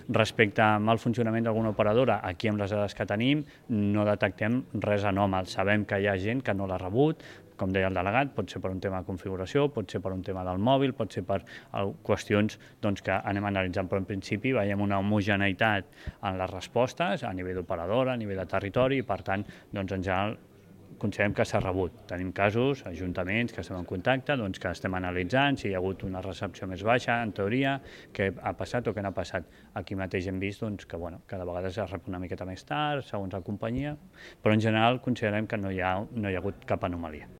Respecte al mal funcionament d'alguna operadora, aquí amb les dades que tenim no detectem res anòmal. Sabem que hi ha gent que no l'ha rebut, com deia el delegat, pot ser per un tema de configuració, pot ser per un tema del mòbil, pot ser per qüestions que anem analitzant, però en principi veiem una homogeneïtat en les respostes a nivell d'operadora, a nivell de territori, i per tant, en general, considerem que s'ha rebut. Tenim casos, ajuntaments que estem en contacte, que estem analitzant si hi ha hagut una recepció més baixa, en teoria, què ha passat o què no ha passat. Aquí mateix hem vist que cada vegada es rep una miqueta més tard, segons la companyia, però en general considerem que no hi ha hagut cap anomalia.